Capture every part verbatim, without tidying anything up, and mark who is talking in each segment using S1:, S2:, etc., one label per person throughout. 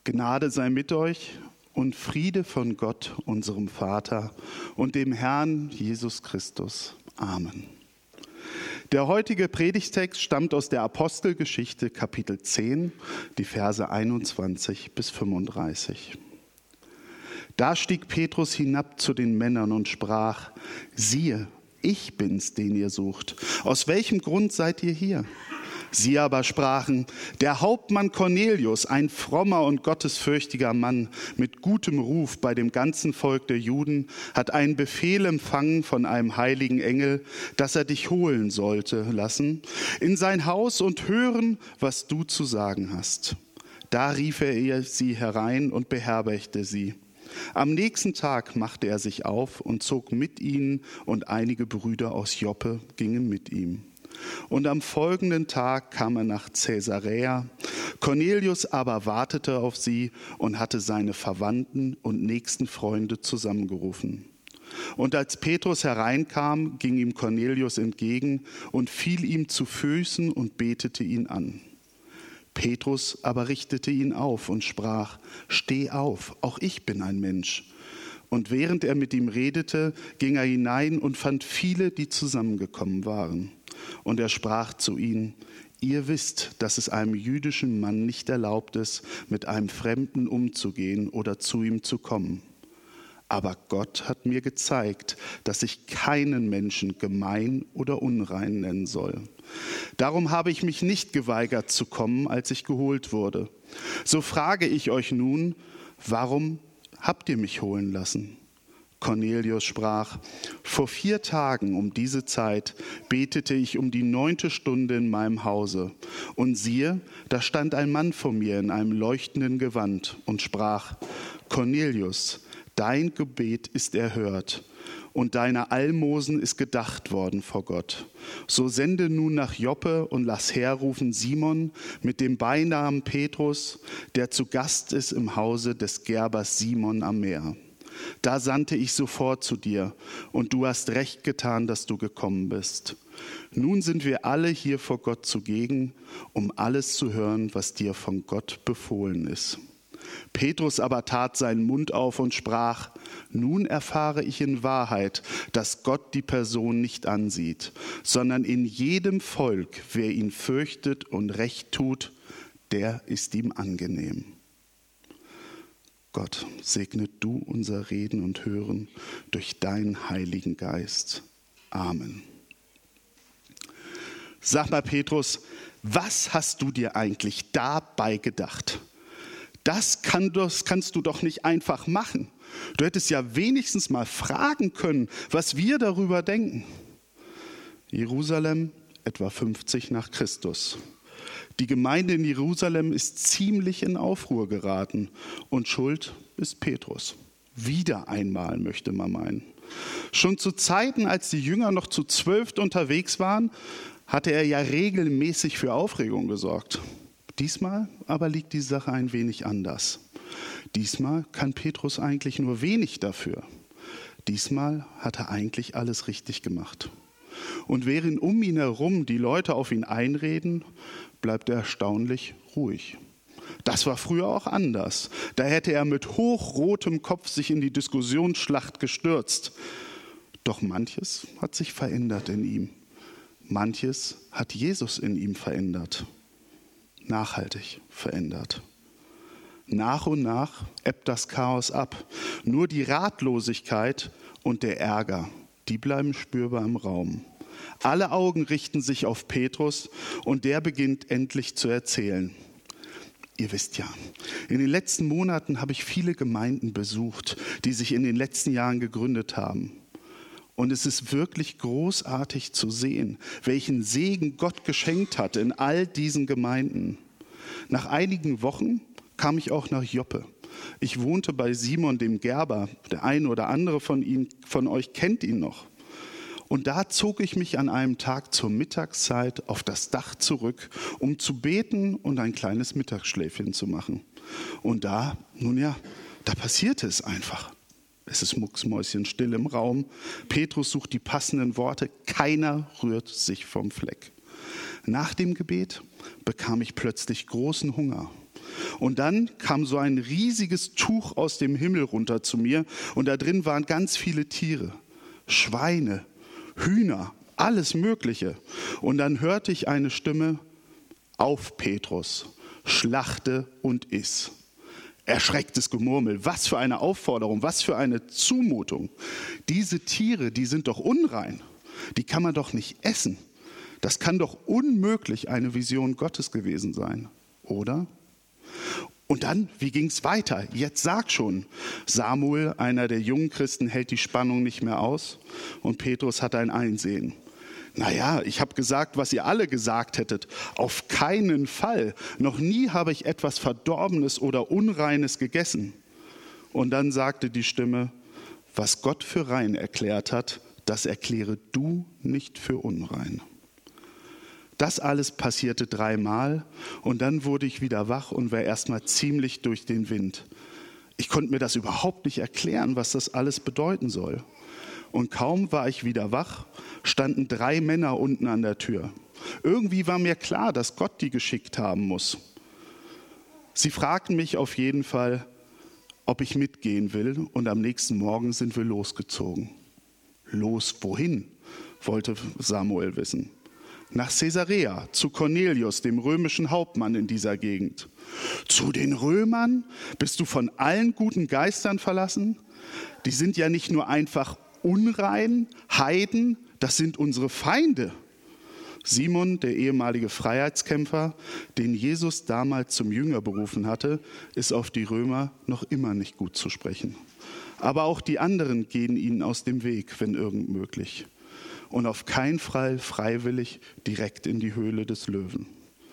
S1: Gnade sei mit euch und Friede von Gott, unserem Vater und dem Herrn Jesus Christus. Amen. Der heutige Predigtext stammt aus der Apostelgeschichte Kapitel zehn, die Verse einundzwanzig bis fünfunddreißig. Da stieg Petrus hinab zu den Männern und sprach: Siehe, ich bin's, den ihr sucht. Aus welchem Grund seid ihr hier? Sie aber sprachen: Der Hauptmann Cornelius, ein frommer und gottesfürchtiger Mann mit gutem Ruf bei dem ganzen Volk der Juden, hat einen Befehl empfangen von einem heiligen Engel, dass er dich holen sollte lassen in sein Haus und hören, was du zu sagen hast. Da rief er sie herein und beherbergte sie. Am nächsten Tag machte er sich auf und zog mit ihnen, und einige Brüder aus Joppe gingen mit ihm. Und am folgenden Tag kam er nach Caesarea. Cornelius aber wartete auf sie und hatte seine Verwandten und nächsten Freunde zusammengerufen. Und als Petrus hereinkam, ging ihm Cornelius entgegen und fiel ihm zu Füßen und betete ihn an. Petrus aber richtete ihn auf und sprach: Steh auf, auch ich bin ein Mensch. Und während er mit ihm redete, ging er hinein und fand viele, die zusammengekommen waren. Und er sprach zu ihnen: Ihr wisst, dass es einem jüdischen Mann nicht erlaubt ist, mit einem Fremden umzugehen oder zu ihm zu kommen. Aber Gott hat mir gezeigt, dass ich keinen Menschen gemein oder unrein nennen soll. Darum habe ich mich nicht geweigert zu kommen, als ich geholt wurde. So frage ich euch nun: Warum habt ihr mich holen lassen? Cornelius sprach: Vor vier Tagen um diese Zeit betete ich um die neunte Stunde in meinem Hause. Und siehe, da stand ein Mann vor mir in einem leuchtenden Gewand und sprach: Cornelius, dein Gebet ist erhört und deine Almosen ist gedacht worden vor Gott. So sende nun nach Joppe und lass herrufen Simon mit dem Beinamen Petrus, der zu Gast ist im Hause des Gerbers Simon am Meer. Da sandte ich sofort zu dir, und du hast recht getan, dass du gekommen bist. Nun sind wir alle hier vor Gott zugegen, um alles zu hören, was dir von Gott befohlen ist. Petrus aber tat seinen Mund auf und sprach: Nun erfahre ich in Wahrheit, dass Gott die Person nicht ansieht, sondern in jedem Volk, wer ihn fürchtet und Recht tut, der ist ihm angenehm. Gott, segne du unser Reden und Hören durch deinen Heiligen Geist. Amen. Sag mal, Petrus, was hast du dir eigentlich dabei gedacht? Das, kann, das kannst du doch nicht einfach machen. Du hättest ja wenigstens mal fragen können, was wir darüber denken. Jerusalem, etwa fünfzig nach Christus. Die Gemeinde in Jerusalem ist ziemlich in Aufruhr geraten und schuld ist Petrus. Wieder einmal, möchte man meinen. Schon zu Zeiten, als die Jünger noch zu zwölf unterwegs waren, hatte er ja regelmäßig für Aufregung gesorgt. Diesmal aber liegt die Sache ein wenig anders. Diesmal kann Petrus eigentlich nur wenig dafür. Diesmal hat er eigentlich alles richtig gemacht. Und während um ihn herum die Leute auf ihn einreden, bleibt er erstaunlich ruhig. Das war früher auch anders. Da hätte er mit hochrotem Kopf sich in die Diskussionsschlacht gestürzt. Doch manches hat sich verändert in ihm. Manches hat Jesus in ihm verändert. Nachhaltig verändert. Nach und nach ebbt das Chaos ab. Nur die Ratlosigkeit und der Ärger, die bleiben spürbar im Raum. Alle Augen richten sich auf Petrus und der beginnt endlich zu erzählen. Ihr wisst ja, in den letzten Monaten habe ich viele Gemeinden besucht, die sich in den letzten Jahren gegründet haben. Und es ist wirklich großartig zu sehen, welchen Segen Gott geschenkt hat in all diesen Gemeinden. Nach einigen Wochen kam ich auch nach Joppe. Ich wohnte bei Simon dem Gerber. Der eine oder andere von, ihn, von euch kennt ihn noch. Und da zog ich mich an einem Tag zur Mittagszeit auf das Dach zurück, um zu beten und ein kleines Mittagsschläfchen zu machen. Und da, nun ja, da passierte es einfach. Es ist mucksmäuschenstill im Raum. Petrus sucht die passenden Worte. Keiner rührt sich vom Fleck. Nach dem Gebet bekam ich plötzlich großen Hunger. Und dann kam so ein riesiges Tuch aus dem Himmel runter zu mir und da drin waren ganz viele Tiere, Schweine, Hühner, alles Mögliche. Und dann hörte ich eine Stimme: Auf, Petrus, schlachte und iss. Erschrecktes Gemurmel, was für eine Aufforderung, was für eine Zumutung. Diese Tiere, die sind doch unrein, die kann man doch nicht essen. Das kann doch unmöglich eine Vision Gottes gewesen sein, oder? Und dann, wie ging es weiter? Jetzt sag schon. Samuel, einer der jungen Christen, hält die Spannung nicht mehr aus und Petrus hat ein Einsehen. Naja, ich habe gesagt, was ihr alle gesagt hättet. Auf keinen Fall. Noch nie habe ich etwas Verdorbenes oder Unreines gegessen. Und dann sagte die Stimme: Was Gott für rein erklärt hat, das erkläre du nicht für unrein. Das alles passierte dreimal und dann wurde ich wieder wach und war erstmal ziemlich durch den Wind. Ich konnte mir das überhaupt nicht erklären, was das alles bedeuten soll. Und kaum war ich wieder wach, standen drei Männer unten an der Tür. Irgendwie war mir klar, dass Gott die geschickt haben muss. Sie fragten mich auf jeden Fall, ob ich mitgehen will, und am nächsten Morgen sind wir losgezogen. Los, wohin? Wollte Samuel wissen. Nach Caesarea, zu Cornelius, dem römischen Hauptmann in dieser Gegend. Zu den Römern? Bist du von allen guten Geistern verlassen? Die sind ja nicht nur einfach unrein, Heiden, das sind unsere Feinde. Simon, der ehemalige Freiheitskämpfer, den Jesus damals zum Jünger berufen hatte, ist auf die Römer noch immer nicht gut zu sprechen. Aber auch die anderen gehen ihnen aus dem Weg, wenn irgend möglich. Und auf keinen Fall freiwillig direkt in die Höhle des Löwen.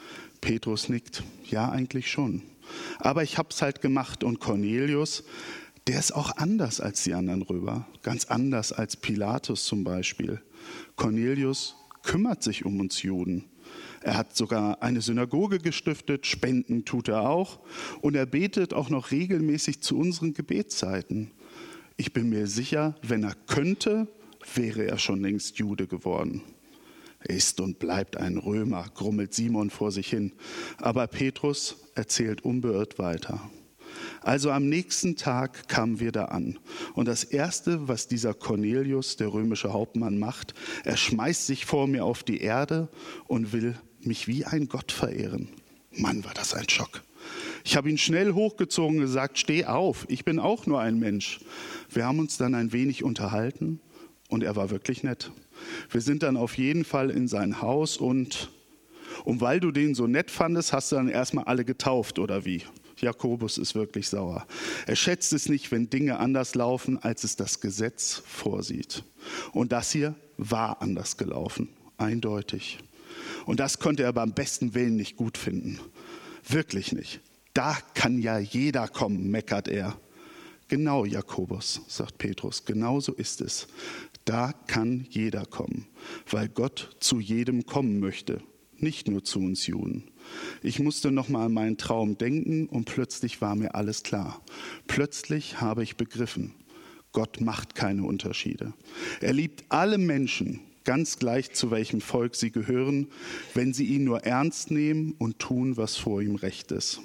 S1: Petrus nickt, ja eigentlich schon. Aber ich hab's halt gemacht und Cornelius, der ist auch anders als die anderen Römer, ganz anders als Pilatus zum Beispiel. Cornelius kümmert sich um uns Juden. Er hat sogar eine Synagoge gestiftet, Spenden tut er auch und er betet auch noch regelmäßig zu unseren Gebetszeiten. Ich bin mir sicher, wenn er könnte, wäre er schon längst Jude geworden. Er ist und bleibt ein Römer, grummelt Simon vor sich hin. Aber Petrus erzählt unbeirrt weiter. Also am nächsten Tag kamen wir da an. Und das Erste, was dieser Cornelius, der römische Hauptmann, macht, er schmeißt sich vor mir auf die Erde und will mich wie ein Gott verehren. Mann, war das ein Schock. Ich habe ihn schnell hochgezogen und gesagt, steh auf, ich bin auch nur ein Mensch. Wir haben uns dann ein wenig unterhalten und er war wirklich nett. Wir sind dann auf jeden Fall in sein Haus und, und weil du den so nett fandest, hast du dann erstmal alle getauft, oder wie? Jakobus ist wirklich sauer. Er schätzt es nicht, wenn Dinge anders laufen, als es das Gesetz vorsieht. Und das hier war anders gelaufen, eindeutig. Und das konnte er beim besten Willen nicht gut finden. Wirklich nicht. Da kann ja jeder kommen, meckert er. Genau, Jakobus, sagt Petrus, genau so ist es. Da kann jeder kommen, weil Gott zu jedem kommen möchte, nicht nur zu uns Juden. Ich musste noch mal an meinen Traum denken und plötzlich war mir alles klar. Plötzlich habe ich begriffen, Gott macht keine Unterschiede. Er liebt alle Menschen, ganz gleich zu welchem Volk sie gehören, wenn sie ihn nur ernst nehmen und tun, was vor ihm recht ist.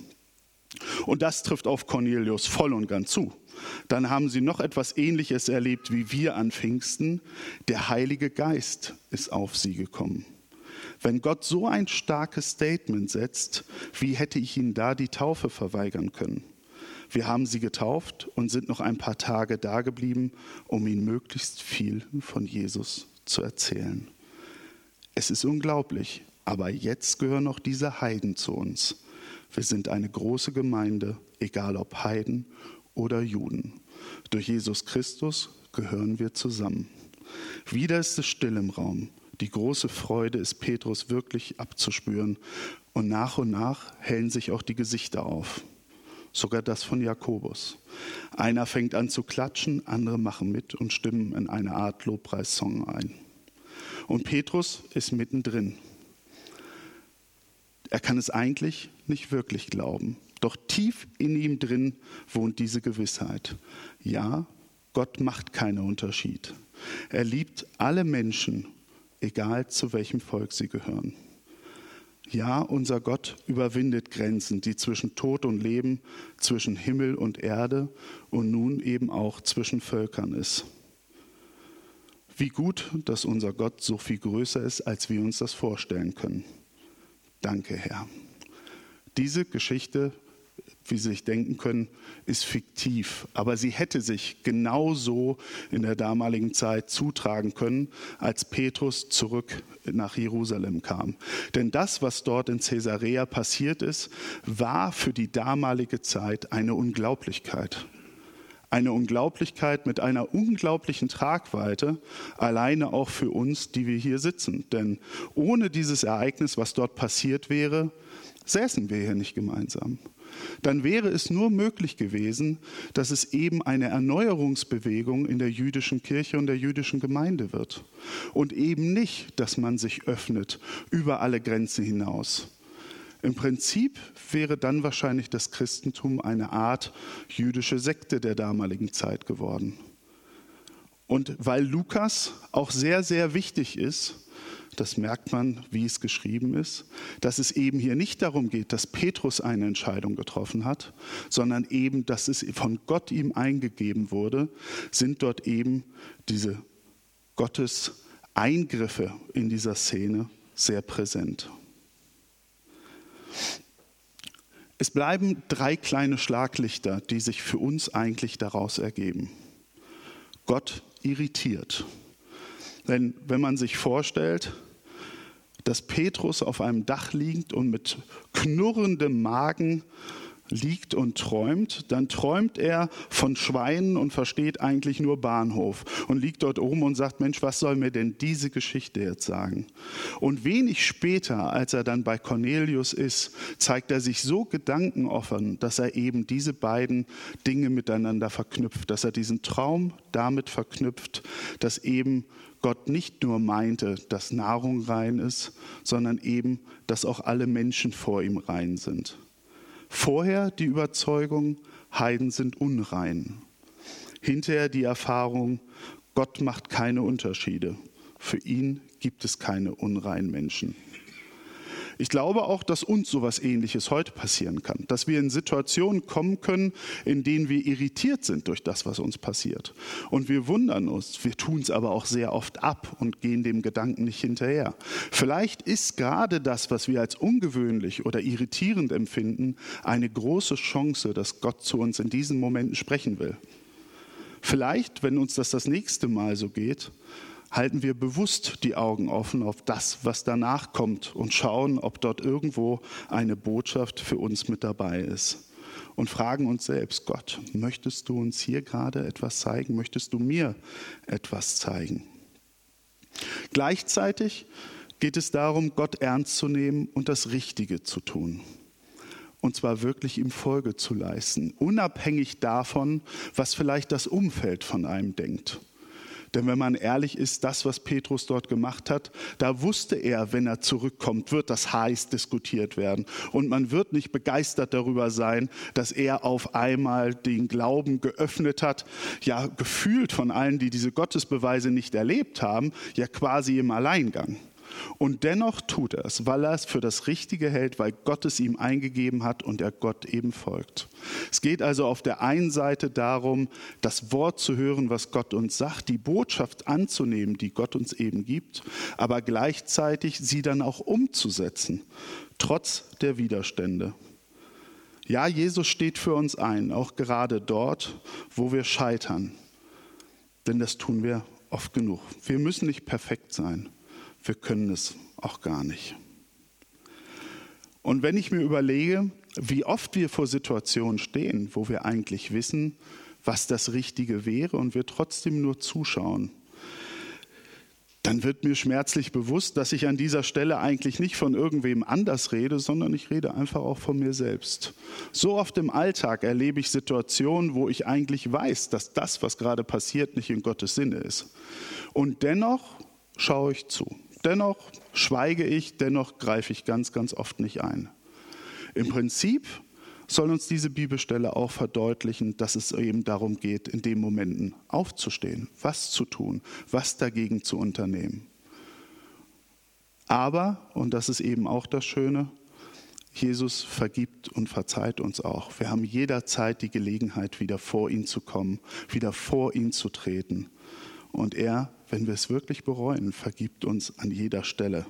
S1: Und das trifft auf Cornelius voll und ganz zu. Dann haben sie noch etwas Ähnliches erlebt wie wir an Pfingsten. Der Heilige Geist ist auf sie gekommen. Wenn Gott so ein starkes Statement setzt, wie hätte ich ihnen da die Taufe verweigern können? Wir haben sie getauft und sind noch ein paar Tage da geblieben, um ihnen möglichst viel von Jesus zu erzählen. Es ist unglaublich, aber jetzt gehören auch diese Heiden zu uns. Wir sind eine große Gemeinde, egal ob Heiden oder Juden. Durch Jesus Christus gehören wir zusammen. Wieder ist es still im Raum. Die große Freude ist Petrus wirklich abzuspüren. Und nach und nach hellen sich auch die Gesichter auf. Sogar das von Jakobus. Einer fängt an zu klatschen, andere machen mit und stimmen in eine Art Lobpreissong ein. Und Petrus ist mittendrin. Er kann es eigentlich nicht wirklich glauben. Doch tief in ihm drin wohnt diese Gewissheit. Ja, Gott macht keinen Unterschied. Er liebt alle Menschen, egal zu welchem Volk sie gehören. Ja, unser Gott überwindet Grenzen, die zwischen Tod und Leben, zwischen Himmel und Erde und nun eben auch zwischen Völkern ist. Wie gut, dass unser Gott so viel größer ist, als wir uns das vorstellen können. Danke, Herr. Diese Geschichte, wie Sie sich denken können, ist fiktiv, aber sie hätte sich genauso in der damaligen Zeit zutragen können, als Petrus zurück nach Jerusalem kam. Denn das, was dort in Caesarea passiert ist, war für die damalige Zeit eine Unglaublichkeit. Eine Unglaublichkeit mit einer unglaublichen Tragweite, alleine auch für uns, die wir hier sitzen. Denn ohne dieses Ereignis, was dort passiert wäre, säßen wir hier nicht gemeinsam. Dann wäre es nur möglich gewesen, dass es eben eine Erneuerungsbewegung in der jüdischen Kirche und der jüdischen Gemeinde wird. Und eben nicht, dass man sich öffnet über alle Grenzen hinaus. Im Prinzip wäre dann wahrscheinlich das Christentum eine Art jüdische Sekte der damaligen Zeit geworden. Und weil Lukas auch sehr, sehr wichtig ist, das merkt man, wie es geschrieben ist, dass es eben hier nicht darum geht, dass Petrus eine Entscheidung getroffen hat, sondern eben, dass es von Gott ihm eingegeben wurde, sind dort eben diese Gottes Eingriffe in dieser Szene sehr präsent. Es bleiben drei kleine Schlaglichter, die sich für uns eigentlich daraus ergeben. Gott irritiert. Denn wenn man sich vorstellt, dass Petrus auf einem Dach liegt und mit knurrendem Magen liegt und träumt, dann träumt er von Schweinen und versteht eigentlich nur Bahnhof und liegt dort oben und sagt, Mensch, was soll mir denn diese Geschichte jetzt sagen? Und wenig später, als er dann bei Cornelius ist, zeigt er sich so gedankenoffen, dass er eben diese beiden Dinge miteinander verknüpft, dass er diesen Traum damit verknüpft, dass eben Gott nicht nur meinte, dass Nahrung rein ist, sondern eben, dass auch alle Menschen vor ihm rein sind. Vorher die Überzeugung, Heiden sind unrein. Hinterher die Erfahrung, Gott macht keine Unterschiede. Für ihn gibt es keine unreinen Menschen. Ich glaube auch, dass uns sowas Ähnliches heute passieren kann. Dass wir in Situationen kommen können, in denen wir irritiert sind durch das, was uns passiert. Und wir wundern uns, wir tun es aber auch sehr oft ab und gehen dem Gedanken nicht hinterher. Vielleicht ist gerade das, was wir als ungewöhnlich oder irritierend empfinden, eine große Chance, dass Gott zu uns in diesen Momenten sprechen will. Vielleicht, wenn uns das das nächste Mal so geht, halten wir bewusst die Augen offen auf das, was danach kommt und schauen, ob dort irgendwo eine Botschaft für uns mit dabei ist. Und fragen uns selbst, Gott, möchtest du uns hier gerade etwas zeigen? Möchtest du mir etwas zeigen? Gleichzeitig geht es darum, Gott ernst zu nehmen und das Richtige zu tun. Und zwar wirklich ihm Folge zu leisten, unabhängig davon, was vielleicht das Umfeld von einem denkt. Denn wenn man ehrlich ist, das, was Petrus dort gemacht hat, da wusste er, wenn er zurückkommt, wird das heiß diskutiert werden. Und man wird nicht begeistert darüber sein, dass er auf einmal den Glauben geöffnet hat, ja gefühlt von allen, die diese Gottesbeweise nicht erlebt haben, ja quasi im Alleingang. Und dennoch tut er es, weil er es für das Richtige hält, weil Gott es ihm eingegeben hat und er Gott eben folgt. Es geht also auf der einen Seite darum, das Wort zu hören, was Gott uns sagt, die Botschaft anzunehmen, die Gott uns eben gibt, aber gleichzeitig sie dann auch umzusetzen, trotz der Widerstände. Ja, Jesus steht für uns ein, auch gerade dort, wo wir scheitern. Denn das tun wir oft genug. Wir müssen nicht perfekt sein. Wir können es auch gar nicht. Und wenn ich mir überlege, wie oft wir vor Situationen stehen, wo wir eigentlich wissen, was das Richtige wäre und wir trotzdem nur zuschauen, dann wird mir schmerzlich bewusst, dass ich an dieser Stelle eigentlich nicht von irgendwem anders rede, sondern ich rede einfach auch von mir selbst. So oft im Alltag erlebe ich Situationen, wo ich eigentlich weiß, dass das, was gerade passiert, nicht in Gottes Sinne ist. Und dennoch schaue ich zu. Dennoch schweige ich, dennoch greife ich ganz, ganz oft nicht ein. Im Prinzip soll uns diese Bibelstelle auch verdeutlichen, dass es eben darum geht, in den Momenten aufzustehen, was zu tun, was dagegen zu unternehmen. Aber, und das ist eben auch das Schöne, Jesus vergibt und verzeiht uns auch. Wir haben jederzeit die Gelegenheit, wieder vor ihn zu kommen, wieder vor ihn zu treten. Und er, wenn wir es wirklich bereuen, vergibt uns an jeder Stelle.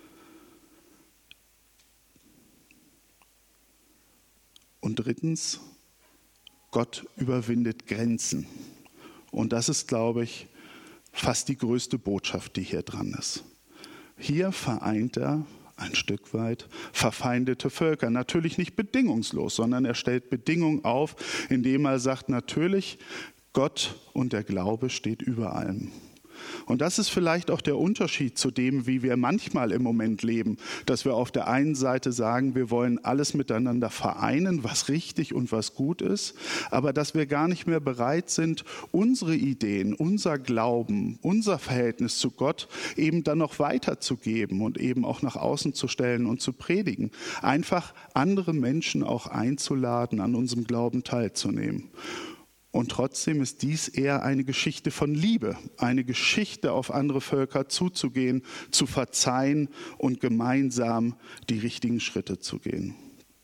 S1: Und drittens, Gott überwindet Grenzen. Und das ist, glaube ich, fast die größte Botschaft, die hier dran ist. Hier vereint er ein Stück weit verfeindete Völker. Natürlich nicht bedingungslos, sondern er stellt Bedingungen auf, indem er sagt, natürlich, Gott und der Glaube steht über allem. Und das ist vielleicht auch der Unterschied zu dem, wie wir manchmal im Moment leben, dass wir auf der einen Seite sagen, wir wollen alles miteinander vereinen, was richtig und was gut ist, aber dass wir gar nicht mehr bereit sind, unsere Ideen, unser Glauben, unser Verhältnis zu Gott eben dann noch weiterzugeben und eben auch nach außen zu stellen und zu predigen. Einfach andere Menschen auch einzuladen, an unserem Glauben teilzunehmen. Und trotzdem ist dies eher eine Geschichte von Liebe, eine Geschichte, auf andere Völker zuzugehen, zu verzeihen und gemeinsam die richtigen Schritte zu gehen.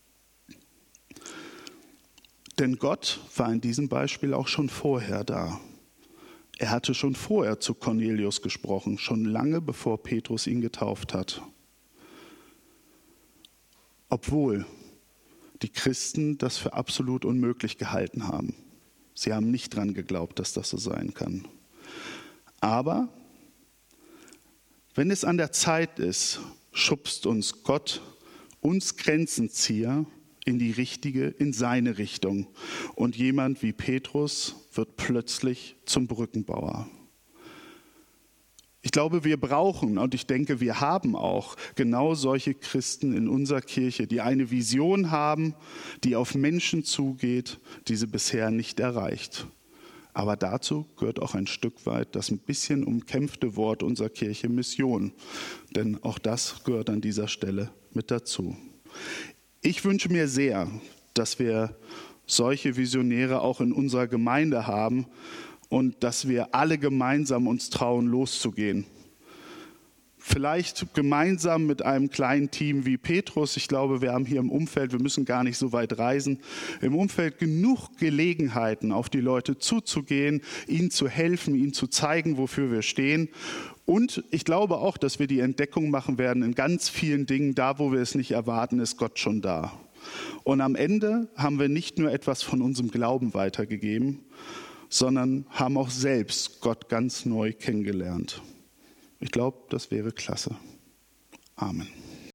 S1: Denn Gott war in diesem Beispiel auch schon vorher da. Er hatte schon vorher zu Cornelius gesprochen, schon lange bevor Petrus ihn getauft hat. Obwohl die Christen das für absolut unmöglich gehalten haben. Sie haben nicht dran geglaubt, dass das so sein kann. Aber wenn es an der Zeit ist, schubst uns Gott, uns Grenzenzieher, in die richtige, in seine Richtung. Und jemand wie Petrus wird plötzlich zum Brückenbauer. Ich glaube, wir brauchen, und ich denke, wir haben auch genau solche Christen in unserer Kirche, die eine Vision haben, die auf Menschen zugeht, die sie bisher nicht erreicht. Aber dazu gehört auch ein Stück weit das ein bisschen umkämpfte Wort unserer Kirche Mission. Denn auch das gehört an dieser Stelle mit dazu. Ich wünsche mir sehr, dass wir solche Visionäre auch in unserer Gemeinde haben, und dass wir alle gemeinsam uns trauen, loszugehen. Vielleicht gemeinsam mit einem kleinen Team wie Petrus. Ich glaube, wir haben hier im Umfeld, wir müssen gar nicht so weit reisen, im Umfeld genug Gelegenheiten, auf die Leute zuzugehen, ihnen zu helfen, ihnen zu zeigen, wofür wir stehen. Und ich glaube auch, dass wir die Entdeckung machen werden, in ganz vielen Dingen, da wo wir es nicht erwarten, ist Gott schon da. Und am Ende haben wir nicht nur etwas von unserem Glauben weitergegeben, sondern haben auch selbst Gott ganz neu kennengelernt. Ich glaube, das wäre klasse. Amen.